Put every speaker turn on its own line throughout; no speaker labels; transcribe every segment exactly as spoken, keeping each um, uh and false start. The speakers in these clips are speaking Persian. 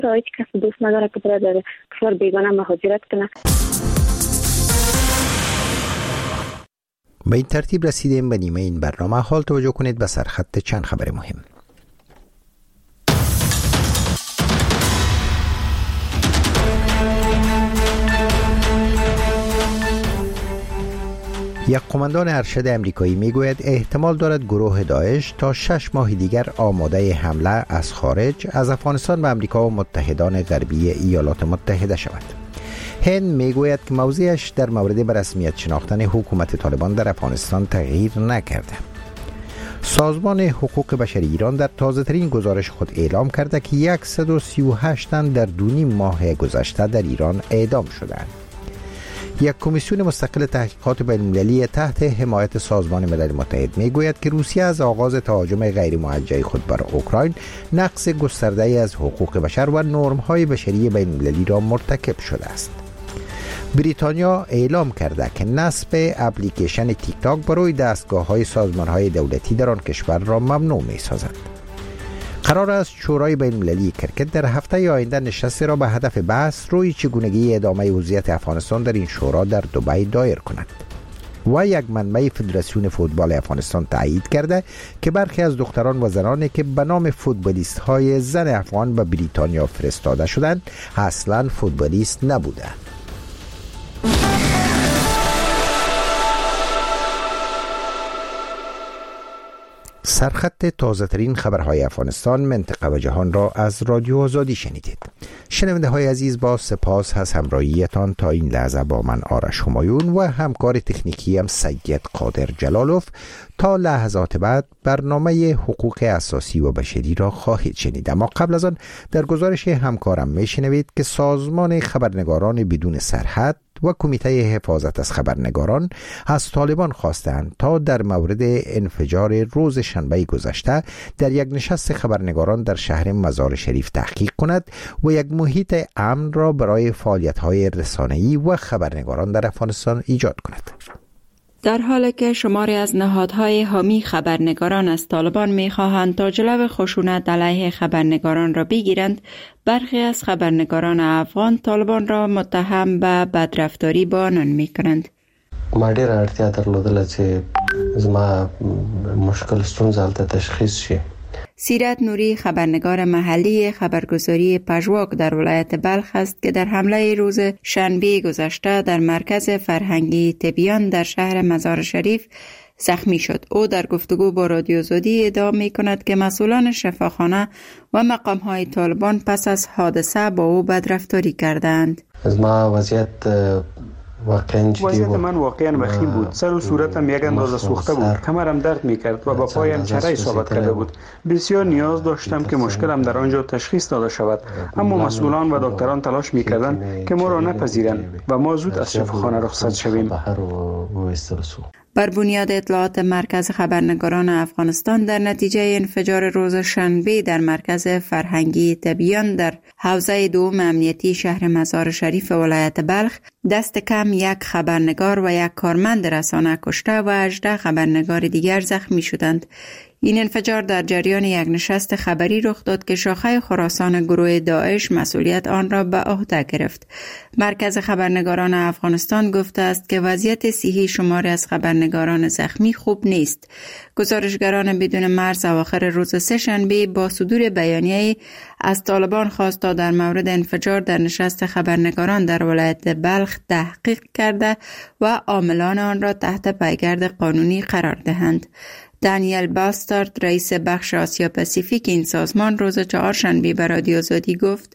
هیچ کس دوست نداره که برای در کشور بیگانه مهاجرت کنه.
به این ترتیب رسیدیم به نیمه این برنامه. حال توجه کنید به سرخط چند خبر مهم. یک قماندان ارشد امریکایی میگوید احتمال دارد گروه داعش تا شش ماه دیگر آماده حمله از خارج از افغانستان به امریکا و متحدان غربی ایالات متحده شود. هند میگوید که موضعش در مورد به رسمیت شناختن حکومت طالبان در افغانستان تغییر نکرده. سازمان حقوق بشر ایران در تازه‌ترین گزارش خود اعلام کرده که صد و سی و هشت تن در دو نیم ماه گذشته در ایران اعدام شدند. یک کمیسیون مستقل تحقیقات بین‌المللی تحت حمایت سازمان ملل متحد میگوید که روسیه از آغاز تهاجم غیر موجه خود بر اوکراین نقض گسترده‌ای از حقوق بشر و نرم‌های بشری بین‌المللی را مرتکب شده است. بریتانیا اعلام کرده که نصب اپلیکیشن تیک تاک برای دستگاه‌های سازمان‌های دولتی در آن کشور را ممنوع می‌سازد. قرار است شورای بین‌المللی کرکت در هفته آینده نشستی را به هدف بحث روی چگونگی ادامه وضعیت افغانستان در این شورا در دبی دایر کند. و یک منبع فدراسیون فوتبال افغانستان تایید کرده که برخی از دختران و زنانی که به نام فوتبالیست های زن افغان به بریتانیا فرستاده شدند اصلاً فوتبالیست نبودند. سرخط تازه ترین خبرهای افغانستان، منطقه و جهان را از رادیو آزادی شنیدید. شنونده های عزیز، با سپاس از همراهیتان تا این لحظه با من آرش همایون و همکار تکنیکی هم سید قادر جلالوف. تا لحظات بعد برنامه حقوق اساسی و بشری را خواهید شنید، اما قبل از آن در گزارش همکارم میشنوید که سازمان خبرنگاران بدون سرحد و کمیته حفاظت از خبرنگاران از طالبان خواستند تا در مورد انفجار روز شنبه گذشته در یک نشست خبرنگاران در شهر مزار شریف تحقیق کند و یک محیط امن را برای فعالیت‌های رسانه‌ای و خبرنگاران در افغانستان ایجاد کند.
در حالی که شماری از نهادهای حامی خبرنگاران از طالبان می‌خواهند تا جلو خشونت علیه خبرنگاران را بگیرند، برخی از خبرنگاران افغان طالبان را متهم به بدرفتاری با آنان می‌کنند.
ما ډېره اړتیا درلودله چې زما مشکل ستونزه هلته تشخیص شي.
سیرت نوری خبرنگار محلی خبرگزاری پژواک در ولایت بلخ است که در حمله روز شنبه گذشته در مرکز فرهنگی تبیان در شهر مزار شریف زخمی شد. او در گفتگو با رادیو آزادی ادعا می کند که مسئولان شفاخانه و مقام‌های طالبان پس از حادثه با او بدرفتاری کردند.
از ما وضعیت
وضعیت من واقعا وخیم بود. سر و صورتم یک اندازه سوخته بود، کمرم درد میکرد و با پایم چره اصابت کرده بود. بسیار نیاز داشتم که مشکلم در آنجا تشخیص داده شود، اما مسئولان و دکتران تلاش میکردند که ما را نپذیرند و ما زود از شفاخانه رخصت شویم.
بر بنیاد اطلاعات مرکز خبرنگاران افغانستان، در نتیجه انفجار روز شنبه در مرکز فرهنگی تبیان در حوزه دوم امنیتی شهر مزار شریف ولایت بلخ، دست کم یک خبرنگار و یک کارمند رسانه کشته و هجده خبرنگار دیگر زخمی شدند. این انفجار در جریان یک نشست خبری رخ داد که شاخه خراسان گروه داعش مسئولیت آن را به عهده گرفت. مرکز خبرنگاران افغانستان گفته است که وضعیت صحی شماری از خبرنگاران زخمی خوب نیست. گزارشگران بدون مرز اواخر روز سه‌شنبه با صدور بیانیه‌ای از طالبان خواست تا در مورد انفجار در نشست خبرنگاران در ولایت بلخ تحقیق کرده و عاملان آن را تحت پیگرد قانونی قرار دهند. دانیل باستارد، رئیس بخش آسیا پاسیفیک این سازمان، روز چهارشنبه به رادیو آزادی گفت: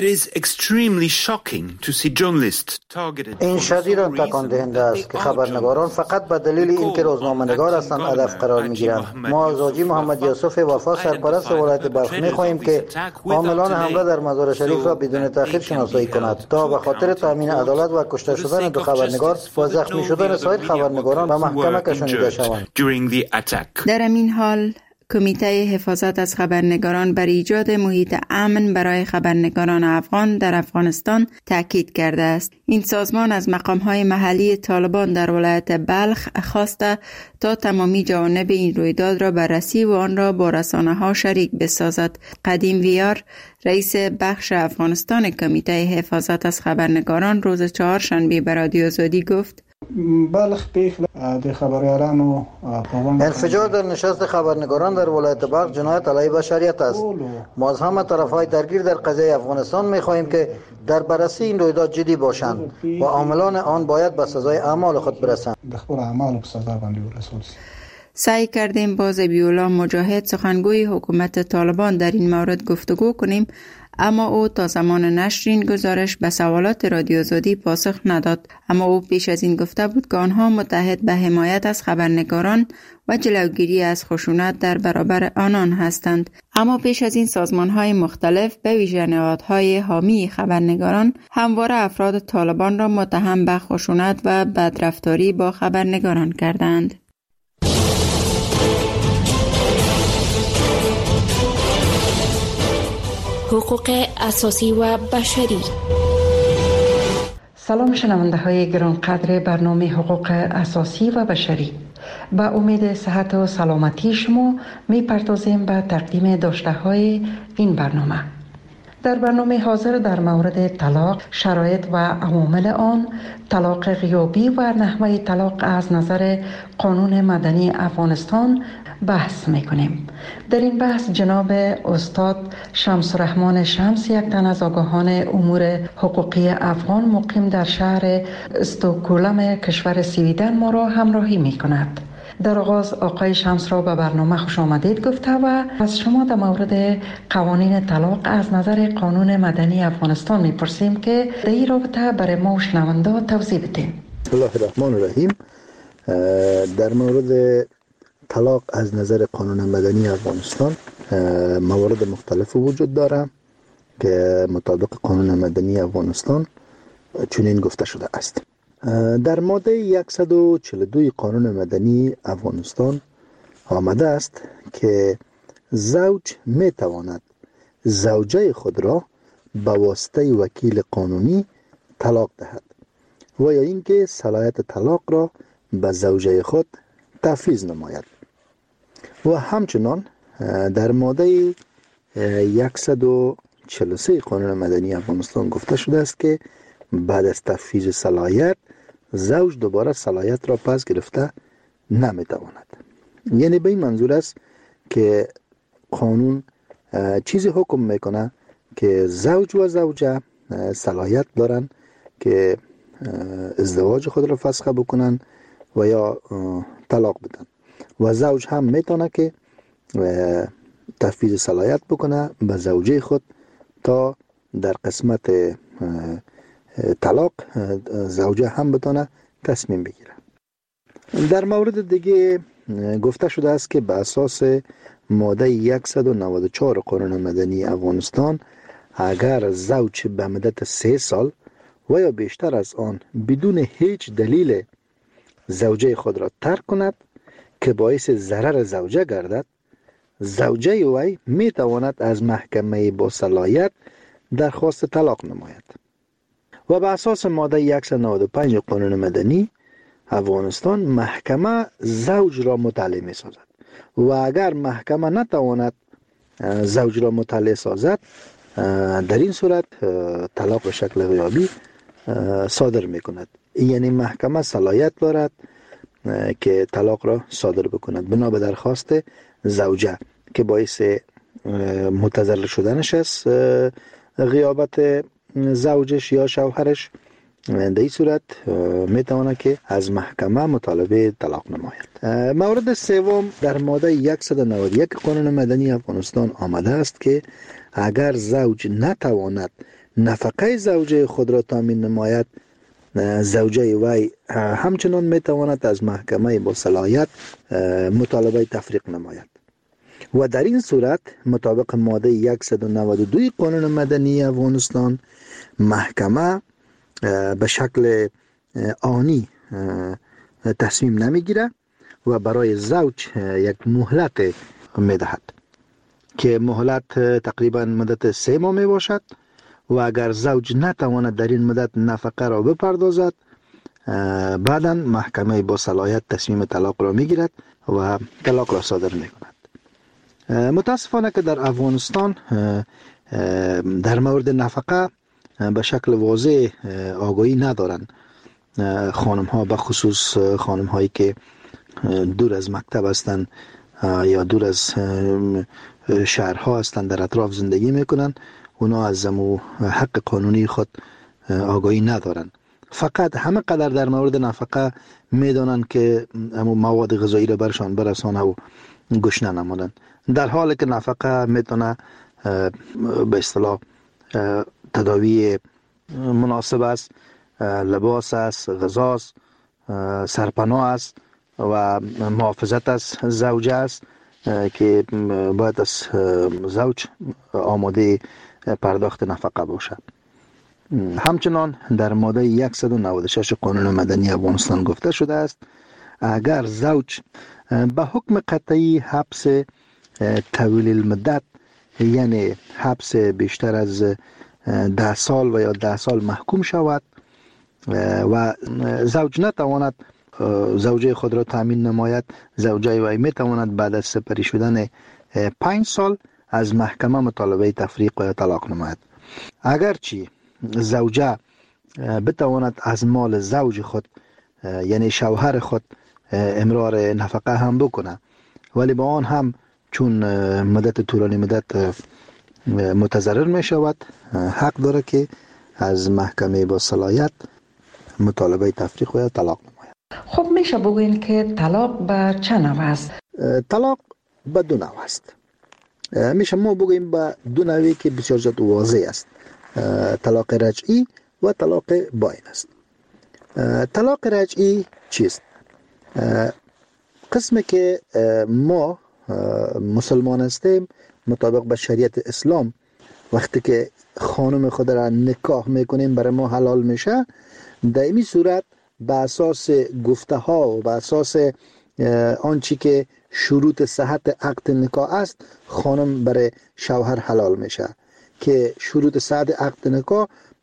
این شدیداً تکان دهنده است که خبرنگاران فقط به دلیل اینکه روزنامه‌نگار هستند هدف قرار می‌گیرند. ما از حاجی محمد یوسف وفا، سرپرست ولایت بلخ، می‌خواهیم که عاملان حمله در مزار شریف را بدون تأخیر شناسایی کند تا به خاطر تامین عدالت و کشته شدن دو خبرنگار و زخمی شدن سایر خبرنگاران به محکمه کشانیده شوند.
در این حال کمیته حفاظت از خبرنگاران بر ایجاد محیط امن برای خبرنگاران افغان در افغانستان تاکید کرده است. این سازمان از مقام‌های محلی طالبان در ولایت بلخ خواسته تا تمامی جوانب این رویداد را بررسی و آن را با رسانه‌ها شریک بسازد. قدیم ویار رئیس بخش افغانستان کمیته حفاظت از خبرنگاران روز چهارشنبه به رادیو آزادی گفت:
بلخ پیخ د خبرنگاران و
انفجار در نشست خبرنگاران در ولایت بلخ جنایت علیه بشریت است. ما از همه طرف‌های درگیر در قضیه افغانستان می‌خواهیم که در بررسی این رویداد جدی باشند و عاملان آن باید به سزای اعمال خود برسند.
دخبر اعمال به سزا باندې ورسول.
سعی کردیم با ذبیح‌الله مجاهد سخنگوی حکومت طالبان در این مورد گفتگو کنیم، اما او تا زمان نشر این گزارش به سوالات رادیو آزادی پاسخ نداد. اما او پیش از این گفته بود که آنها متحد به حمایت از خبرنگاران و جلوگیری از خشونت در برابر آنان هستند. اما پیش از این سازمان‌های مختلف به ویژه نهادهای حامی خبرنگاران همواره افراد طالبان را متهم به خشونت و بدرفتاری با خبرنگاران کردند.
حقوق اساسی و بشری.
سلام شنونده های گرانقدر برنامه حقوق اساسی و بشری. با امید صحت و سلامتی شما می پردازیم به تقدیم داشته های این برنامه. در برنامه حاضر در مورد طلاق، شرایط و عوامل آن، طلاق غیابی و نحوه طلاق از نظر قانون مدنی افغانستان بحث میکنیم. در این بحث جناب استاد شمس الرحمن شمس، یک تن از آگاهان امور حقوقی افغان مقیم در شهر استکهلم کشور سویدن ما را همراهی میکند. در آغاز آقای شمس را به برنامه خوش آمدید گفته و از شما در مورد قوانین طلاق از نظر قانون مدنی افغانستان میپرسیم که در این رابطه برای ما و شنونده توضیح بدین.
بسم الله الرحمن الرحیم. در مورد طلاق از نظر قانون مدنی افغانستان موارد مختلف وجود داره که مطابق قانون مدنی افغانستان چنین گفته شده است. در ماده صد و چهل و دو قانون مدنی افغانستان آمده است که زوج می تواند زوجه خود را به واسطه وکیل قانونی طلاق دهد و یا اینکه صلاحیت طلاق را به زوجه خود تفویض نماید. و همچنان در ماده صد و چهل و سه قانون مدنی افغانستان گفته شده است که بعد از تفویض صلاحیت زوج دوباره صلاحیت را پس گرفته نمیتواند. یعنی به این منظور است که قانون چیزی حکم میکنه که زوج و زوجه صلاحیت دارن که ازدواج خود را فسخ بکنن و یا طلاق بدن و زوج هم میتونه که تفویض صلاحیت بکنه به زوجه خود تا در قسمت طلاق زوجه هم بتونه تصمیم بگیره. در مورد دیگه گفته شده است که به اساس ماده صد و نود و چهار قانون مدنی افغانستان اگر زوج به مدت سه سال و یا بیشتر از آن بدون هیچ دلیل زوجه خود را ترک کند که باعث ضرر زوجه گردد، زوجه وی می تواند از محکمه با صلاحیت درخواست طلاق نماید. و به اساس ماده صد و نود و پنج قانون مدنی افغانستان محکمه زوج را مطلع می سازد و اگر محکمه نتواند زوج را مطلع سازد، در این صورت طلاق به شکل غیابی صادر می کند. یعنی محکمه صلاحیت دارد که طلاق را صادر بکند بنا به درخواست زوجه که باعث متضرر شدنش است غیابت زوجش یا شوهرش. در این صورت میتونه که از محکمه مطالبه طلاق نماید. مورد سوم در ماده صد و نود و یک قانون مدنی افغانستان آمده است که اگر زوج نتواند نفقه زوجه خود را تامین نماید، زوجه وی همچنان میتواند از محکمه با صلاحیت مطالبه تفریق نماید. و در این صورت مطابق ماده صد و نود و دو قانون مدنی افغانستان محکمه به شکل آنی تصمیم نمیگیره و برای زوج یک مهلت میدهد که مهلت تقریبا مدت سه ماه می باشد و اگر زوج نتواند در این مدت نفقه را بپردازد بعدا محکمه با صلاحیت تصمیم طلاق را می گیرد و طلاق را صادر می کند. متاسفانه که در افغانستان در مورد نفقه به شکل واضح آگاهی ندارند خانم ها، به خصوص خانم هایی که دور از مکتب هستند یا دور از شهرها هستند، در اطراف زندگی میکنند. اونا از زمو حق قانونی خود آگاهی ندارند. فقط همه قدر در مورد نفقه میدانند که امو مواد غذایی را برشان برسانه و گشنه نمانند، در حالی که نفقه میتونه به اصطلاح تداوی مناسب است، لباس است، غذا است، سرپناه است و محافظت از زوجه است که باید از زوج آماده پرداخت نفقه باشد. همچنان در ماده صد و نود و شش قانون مدنی افغانستان گفته شده است اگر زوج به حکم قطعی حبس طویل المدت، یعنی حبس بیشتر از ده سال و یا ده سال محکوم شود و زوج نتواند زوجه خود را تامین نماید، زوجه وی می تواند بعد از سپری شدن پنج سال از محکمه مطالبه تفریق و طلاق نماید. اگرچه زوجه بتواند از مال زوج خود یعنی شوهر خود امرار نفقه هم بکنه، ولی با آن هم چون مدت طولانی مدت متضرر می شود حق داره که از محکمه با صلاحیت مطالبه تفریق و طلاق نماید.
خب میشه بگوین که طلاق به چه نوع است؟
طلاق به دو نوع است. میشه ما بگوییم به دو نوعی که بسیار زیاد واضح است. طلاق رجعی و طلاق باین است. طلاق رجعی چیست؟ قسمی که ما مسلمان هستیم مطابق به شریعت اسلام وقتی که خانم خود را نکاح میکنیم برای ما حلال میشه، در این صورت به اساس گفته ها و به اساس آنچه که شروط صحت عقد نکاح است خانم برای شوهر حلال میشه که شروط صحت عقد نکاح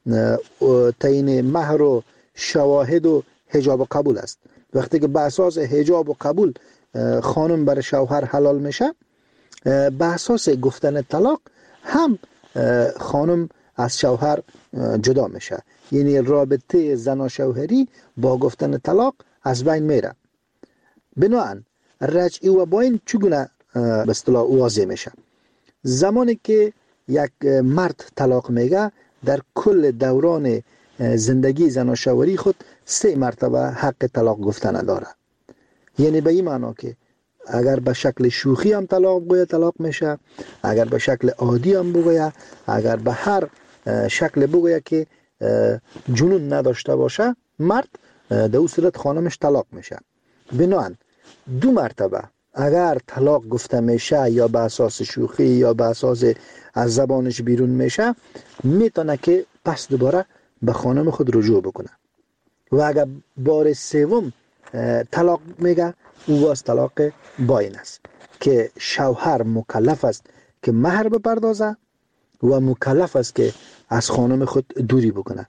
تعیین مهر و شواهد و حجاب و قبول است. وقتی که به اساس حجاب و قبول خانم برای شوهر حلال میشه، به اساس گفتن طلاق هم خانم از شوهر جدا میشه، یعنی رابطه زن و شوهری با گفتن طلاق از بین میره. بنابراین رجعی و باین چگونه به اصطلاح واضح میشه؟ زمانی که یک مرد طلاق میگه در کل دوران زندگی زن و شوهری خود سه مرتبه حق طلاق گفتن داره. یعنی به این معنا که اگر به شکل شوخی هم طلاق بگوید طلاق میشه، اگر به شکل عادی هم بگوید، اگر به هر شکل بگوید که جنون نداشته باشه مرد، در اون صورت خانمش طلاق میشه. بنابراین دو مرتبه اگر طلاق گفته میشه یا به اساس شوخی یا به اساس از زبانش بیرون میشه، میتونه که پس دوباره به خانم خود رجوع بکنه. و اگر بار سوم طلاق میگه او واس طلاق باین است که شوهر مکلف است که مهر بپردازه و مکلف است که از خانم خود دوری بکنه.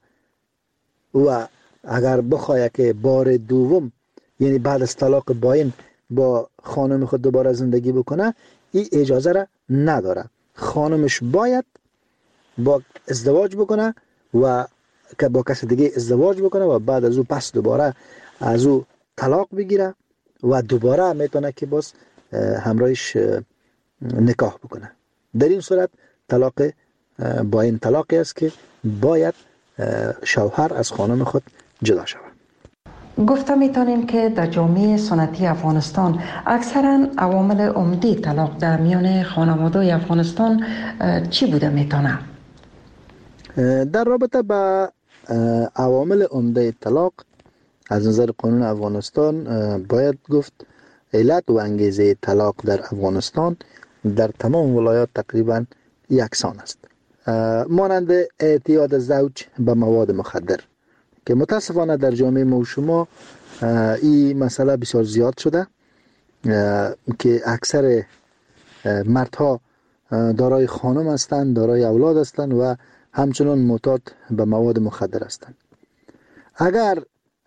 و اگر بخواه که بار دوم یعنی بعد از طلاق باین با خانم خود دوباره زندگی بکنه، این اجازه را نداره. خانمش باید با ازدواج بکنه و که با کس دیگه ازدواج بکنه و بعد از او پس دوباره از او طلاق بگیره و دوباره میتونه که باز همراهش نکاح بکنه. در این صورت طلاق باین طلاقی است که باید شوهر از خانم خود جدا شود.
گفته میتونیم که در جامعه سنتی افغانستان اکثرا عوامل عمده طلاق در میان خانواده افغانستان چی بوده میتونه؟
در رابطه با عوامل عمده طلاق از نظر قانون افغانستان باید گفت علت و انگیزه طلاق در افغانستان در تمام ولایات تقریبا یکسان است، مانند اعتیاد زوج به مواد مخدر که متاسفانه در جامعه ما و شما این مسئله بسیار زیاد شده که اکثر مردها دارای خانم هستند، دارای اولاد هستند و همچنان معتاد به مواد مخدر هستند. اگر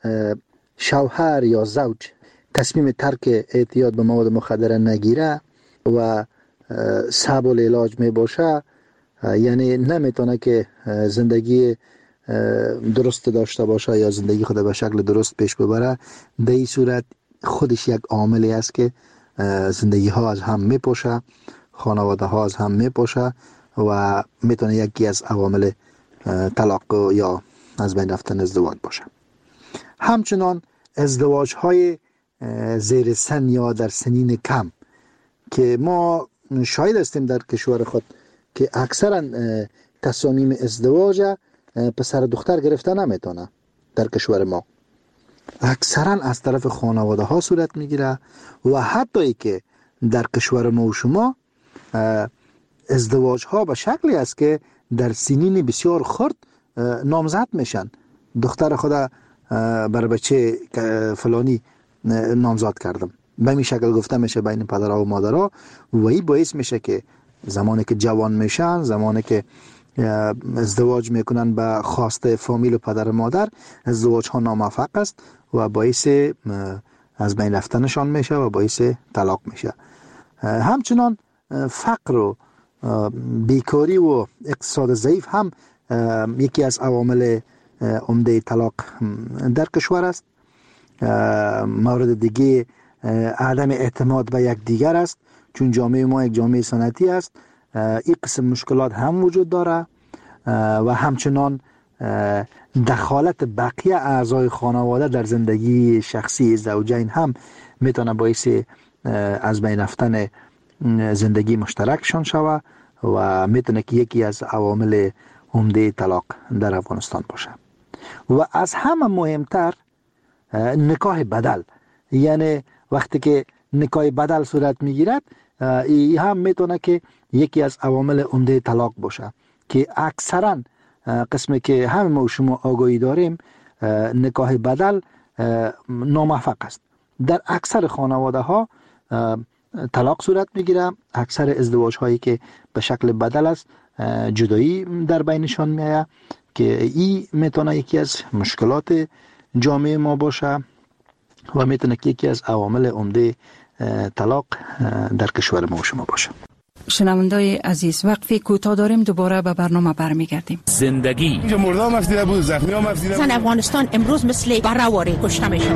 شوهر یا زوج تصمیم ترک اعتیاد به مواد مخدر نگیره و صعب العلاج می باشه، یعنی نمیتونه که زندگی درست داشته باشه یا زندگی خود به شکل درست پیش ببره، در این صورت خودش یک عاملی است که زندگی ها از هم میپاشه، خانواده ها از هم میپاشه و میتونه یکی از عوامل طلاق یا از بین رفتن ازدواج باشه. همچنان ازدواج های زیر سن یا در سنین کم که ما شاهد هستیم در کشور خود که اکثرا تصامیم ازدواج پسر دختر گرفته نمیتونه. در کشور ما اکثرا از طرف خانواده ها صورت میگیره و حتی ای که در کشور ما و شما ازدواج ها به شکلی است که در سنین بسیار خرد نامزد میشن. دختر خدا بر بچه فلانی نامزد کردم، به این شکل گفته میشه بین پدرها و مادرها و این باعث میشه که زمانی که جوان میشن، زمانی که ازدواج میکنن به خواسته فامیل و پدر و مادر، ازدواج ها ناموفق است و باعث از بین رفتنشان میشه و باعث طلاق میشه. همچنان فقر و بیکاری و اقتصاد ضعیف هم یکی از عوامل عمده طلاق در کشور است. مورد دیگه عدم اعتماد به یک دیگر است، چون جامعه ما یک جامعه سنتی است. این قسم مشکلات هم وجود داره و همچنان دخالت بقیه اعضای خانواده در زندگی شخصی زوجین هم میتونه باعث از بین رفتن زندگی مشترکشان شود و میتونه که یکی از عوامل عمده طلاق در افغانستان باشه. و از همه مهمتر نکاح بدل، یعنی وقتی که نکاح بدل صورت میگیرد، این هم میتونه که یکی از عوامل عمده طلاق باشه که اکثرا قسمی که همه ما و شما آگاهی داریم نکاح بدل ناموفق است. در اکثر خانواده ها طلاق صورت میگیره. اکثر ازدواج هایی که به شکل بدل است جدایی در بینشان میآید که این میتونه یکی از مشکلات جامعه ما باشه و میتونه که یکی از عوامل عمده طلاق در کشور ما و شما باشه.
شنوندای عزیز، وقفی کوتاه داریم، دوباره به برنامه برمیگردیم.
زندگی اینجا مردم مفدیده بود، زخمی ها مفدیده بود. زن افغانستان امروز مثل برهواری کشته میشه.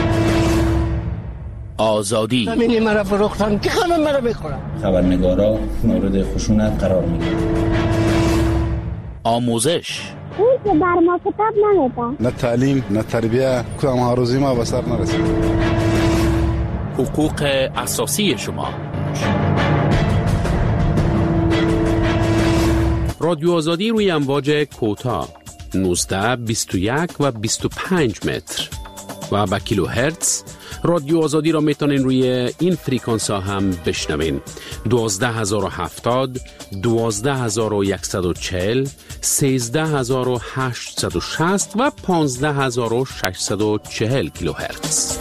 آزادی زمینی مرا فروختن که خانم مرا بخورم. خبرنگارا مورد خشونت قرار میگیرن. آموزش
اون که بر ما کتاب نمیده،
نه تعلیم نه تربیه، کدام ها روزی ما به سر نرسید. حقوق اساسی شما. رادیو آزادی روی امواج کوتاه نوزده، بیست و یک و بیست و پنج متر و با کیلو هرتز. رادیو آزادی را میتونین روی این فریکانس ها هم بشنوین: دوازده هزار و هفتاد، دوازده هزار و صد و چهل، سیزده هزار و هشتصد و شصت و پانزده هزار و ششصد و چهل کیلو هرتز.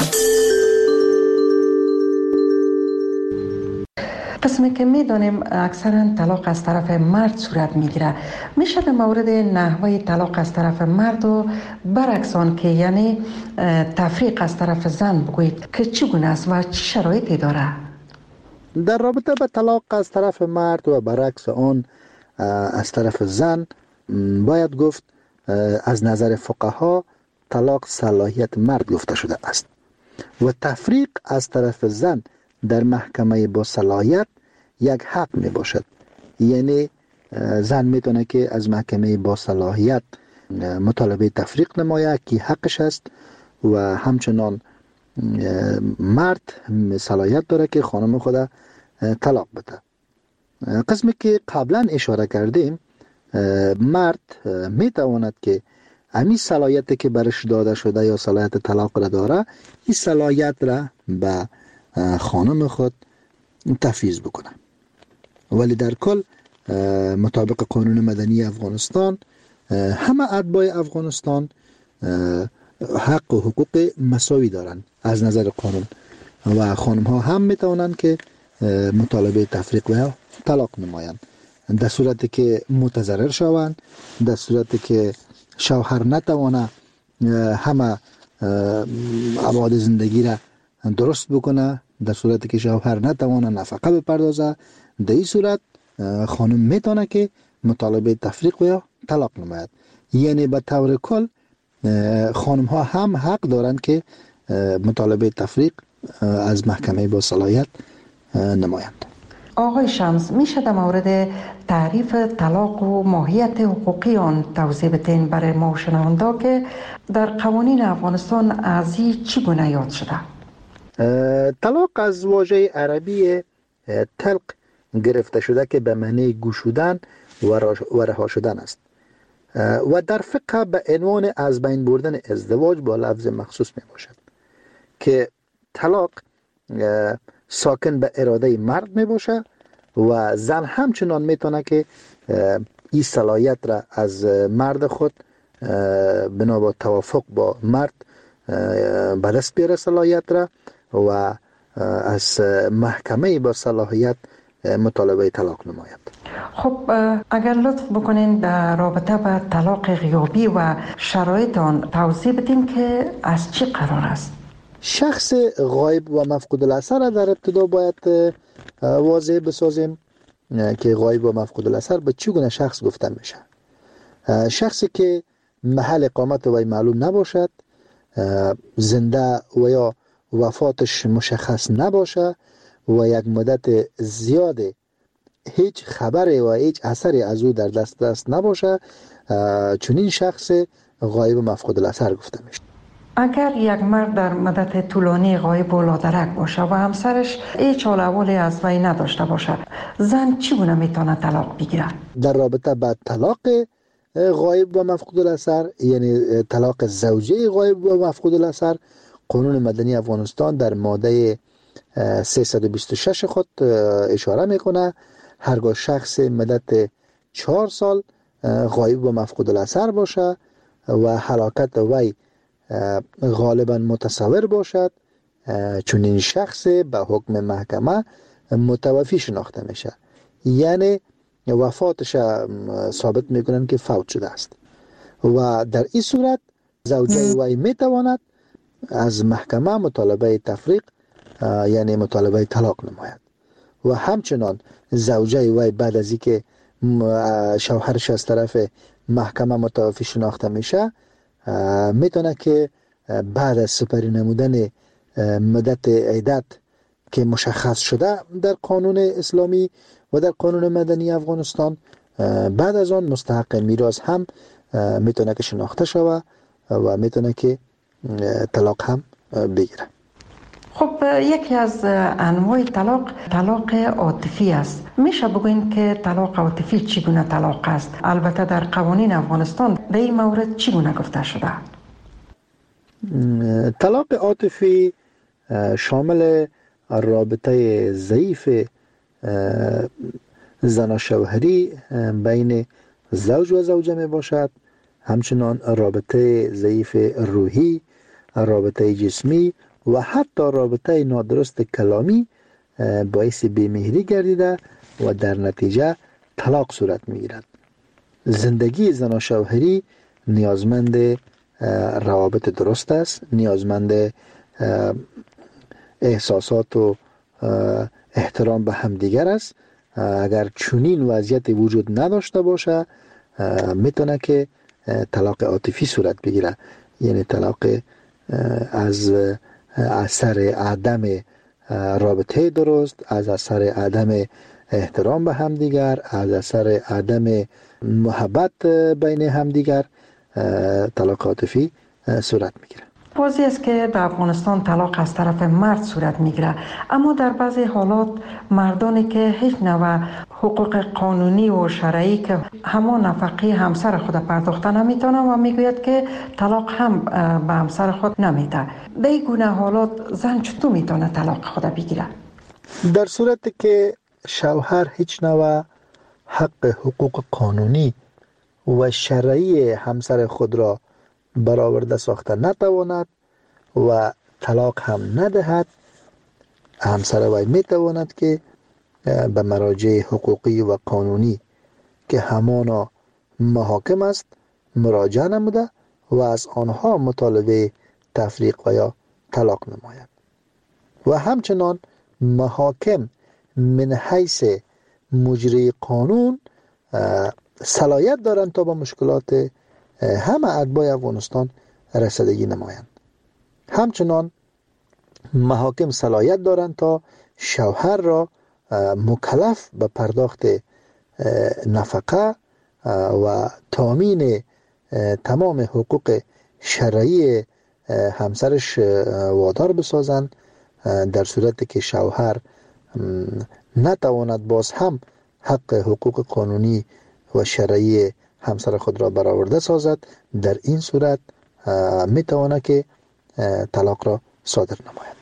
قسمی که میدانیم اکثرا طلاق از طرف مرد صورت میگیره، میشه در مورد نحوه طلاق از طرف مرد و برعکس آن که یعنی تفریق از طرف زن بگویید که چگونه است و چه شرایطی داره؟
در رابطه با طلاق از طرف مرد و برعکس آن از طرف زن باید گفت از نظر فقها طلاق صلاحیت مرد گفته شده است و تفریق از طرف زن در محکمه با صلاحیت یک حق می باشد. یعنی زن میتونه که از محکمه با صلاحیت مطالبه تفریق نماید که حقش است و همچنان مرد صلاحیت داره که خانم خود طلاق بده. قسمی که قبلا اشاره کردیم، مرد میتواند که امی صلاحیتی که برش داده شده یا صلاحیت طلاق را داره، این صلاحیت را به خانم خود تفویض بکنه. ولی در کل مطابق قانون مدنی افغانستان همه اتباع افغانستان حق و حقوق مساوی دارند از نظر قانون و خانم ها هم میتوانند که مطالبه تفریق و طلاق نمایند. در صورتی که متضرر شوند، در صورتی که شوهر نتوانه همه ابعاد زندگی را درست بکنه، در صورتی که شوهر نتوانه نفقه بپردازه، در این صورت خانم میتونه که مطالبه تفریق و طلاق نماید. یعنی به طور کل خانم ها هم حق دارند که مطالبه تفریق از محکمه با صلاحیت نمایند.
آقای شمس، میشه در مورد تعریف طلاق و ماهیت حقوقی آن توضیح بدین برای ما شنوندا که در قوانین افغانستان از این چگونه یاد شده؟
طلاق از واژه عربی طلق گرفته شده که به معنی گشودن و رها شدن است و در فقه به عنوان از بین بردن ازدواج با لفظ مخصوص می باشد که طلاق ساکن به اراده مرد می باشه و زن همچنان می تونه که این صلاحیت را از مرد خود بنا با توافق با مرد به دست بیاره صلاحیت را و از محکمه با صلاحیت مطالبه طلاق نماید.
خب اگر لطف بکنین در رابطه با طلاق غیابی و شرایط آن توضیح بدین که از چی قرار است؟
شخص غایب و مفقود الاثر در ابتدا باید واضح بسازیم که غایب و مفقود الاثر به چگونه شخص گفته میشه. شخصی که محل اقامت وی معلوم نباشد، زنده و یا وفاتش مشخص نباشه و یک مدت زیاد هیچ خبری و هیچ اثری از او در دست دست نباشه، چنین شخص غایب و مفقود الاثر گفته میشه.
اگر یک مرد در مدت طولانی غایب و لادرک باشه و همسرش هیچ حال احوالی از وی نداشته باشه، زن چگونه میتونه طلاق بگیره؟
در رابطه با طلاق غایب و مفقود الاثر، یعنی طلاق زوجه غایب و مفقود الاثر، قانون مدنی افغانستان در ماده سیصد و بیست و شش خود اشاره میکنه هرگاه شخص مدت چهار سال غایب و مفقود الاثر باشه و هلاکت وی غالبا متصور باشد، چون این شخص به حکم محکمه متوفی شناخته میشه، یعنی وفاتش ثابت میکنن که فوت شده است و در این صورت زوجه وی میتواند از محکمه مطالبه تفریق یعنی مطالبه طلاق نماید و همچنان زوجه وی بعد از اینکه شوهرش از طرف محکمه متوفی شناخته میشه میتونه که بعد از سپری نمودن مدت عدت که مشخص شده در قانون اسلامی و در قانون مدنی افغانستان، بعد از آن مستحق میراث هم میتونه که شناخته شوه و میتونه که طلاق هم بگیره.
خب یکی از انواع طلاق طلاق عاطفی است. میشه بگوین که طلاق عاطفی چگونه طلاق است؟ البته در قوانین افغانستان در این مورد چگونه گفته شده؟
طلاق عاطفی شامل رابطه ضعیف زن و شوهری بین زوج و زوجه می باشد، همچنان رابطه ضعیف روحی، رابطه جسمی و حتی رابطه نادرست کلامی باعث بیمهری گردیده و در نتیجه طلاق صورت می گیرد. زندگی زن و شوهری نیازمند روابط درست است، نیازمند احساسات و احترام به همدیگر است. اگر چنین وضعیت وجود نداشته باشه میتونه که طلاق عاطفی صورت بگیره، یعنی طلاق از اثر عدم رابطه درست، از اثر عدم احترام به همدیگر، از اثر عدم محبت بین همدیگر طلاق عاطفی صورت میگیره.
واضح است که در افغانستان طلاق از طرف مرد صورت میگیره، اما در بعضی حالات مردانی که هیچ نوع حقوق قانونی و شرعی که همان نفقه همسر خود پرداخته نمیتونه و میگوید که طلاق هم به همسر خود نمیده. در این گونه حالات زن چطور میتونه طلاق خود بگیره؟
در صورتی که شوهر هیچ نوع حق حقوق قانونی و شرعی همسر خود را برآورده ساخته نتواند و طلاق هم ندهد، همسر وی میتواند که به مراجع حقوقی و قانونی که همانا محاکم است مراجعه نموده و از آنها مطالبه تفریق و یا طلاق نماید. و همچنان محاکم من حیث مجری قانون صلاحیت دارند تا با مشکلات همه اتباع افغانستان رسیدگی نمایند. همچنان محاکم صلاحیت دارند تا شوهر را مکلف به پرداخت نفقه و تامین تمام حقوق شرعی همسرش وادار بسازند، در صورتی که شوهر نتواند باز هم حق حقوق قانونی و شرعی همسر خود را برآورده سازد. در این صورت میتواند که طلاق را صادر نماید.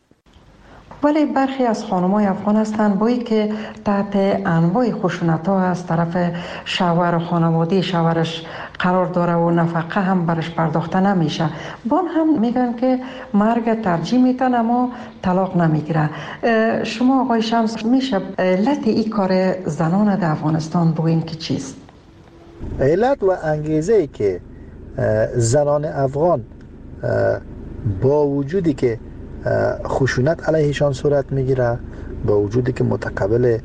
ولی برخی از خانم‌های افغان هستند بایی که تحت انواع خشونت‌ها از طرف شوهر و خانواده شوهرش قرار داره و نفقه هم برش پرداخته نمیشه، بان هم میگن که مرگ ترجیح میتن اما طلاق نمیگیره. شما آقای شمس میشه علت این کار زنان در افغانستان بگوین که چیست؟
علت و انگیزه که زنان افغان با وجودی که خشونت علیهشان صورت میگیره، با وجودی که متقبل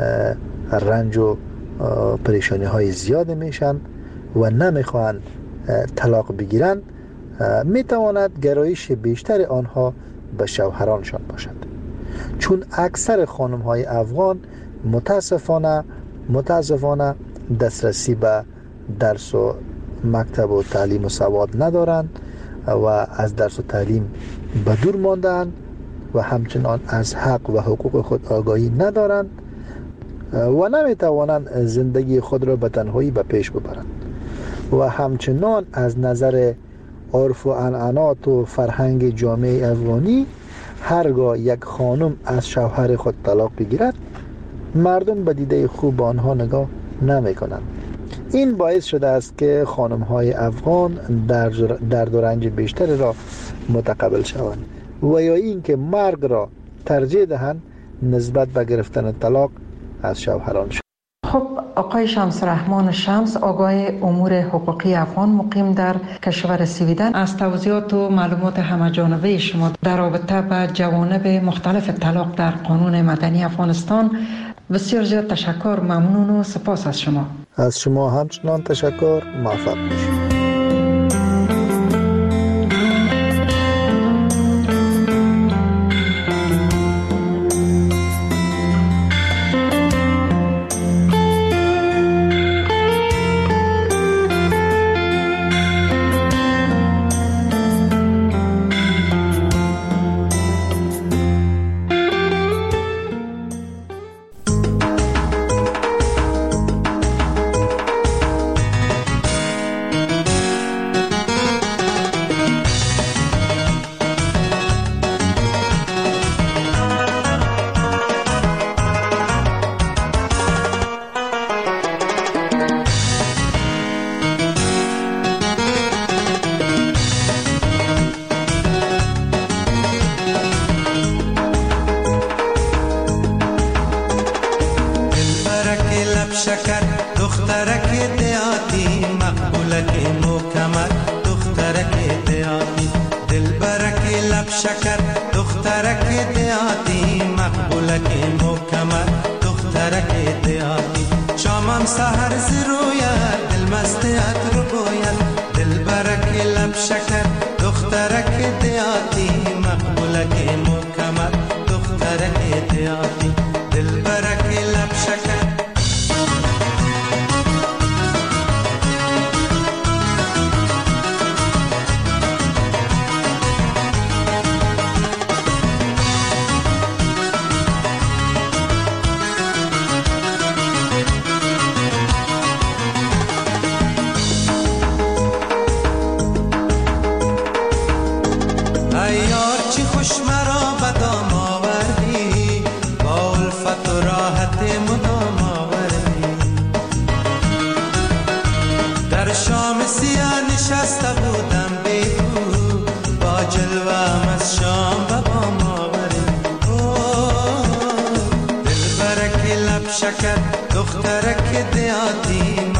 رنج و پریشانی های زیاد میشن و نمیخوان طلاق بگیرن، میتواند گرایش بیشتر آنها به شوهرانشان باشد. چون اکثر خانم های افغان متاسفانه متاسفانه دسترسی به درس و مکتب و تعلیم و سواد ندارند و از درس و تعلیم به دور ماندند و همچنان از حق و حقوق خود آگاهی ندارند و نمیتوانند زندگی خود را به تنهایی به پیش ببرند و همچنان از نظر عرف و عنعنات و فرهنگ جامعه افغانی هرگاه یک خانم از شوهر خود طلاق بگیرد مردم به دیده خوب آنها نگاه نمی کنند. این باعث شده است که خانم های افغان در درد و رنج بیشتری را متقبل شوند و یا این که مرگ را ترجیح دهند نسبت به گرفتن طلاق از شوهران شد.
خب آقای شمس رحمان شمس، آگاه امور حقوقی افغان مقیم در کشور سویدن، از توضیحات و معلومات همه‌جانبه شما در رابطه با جوانب مختلف طلاق در قانون مدنی افغانستان بسیار زیاد تشکر، ممنون و سپاس از شما.
از شما همچنان تشکر، موفق باشید.
دلبر دخترک دیاتی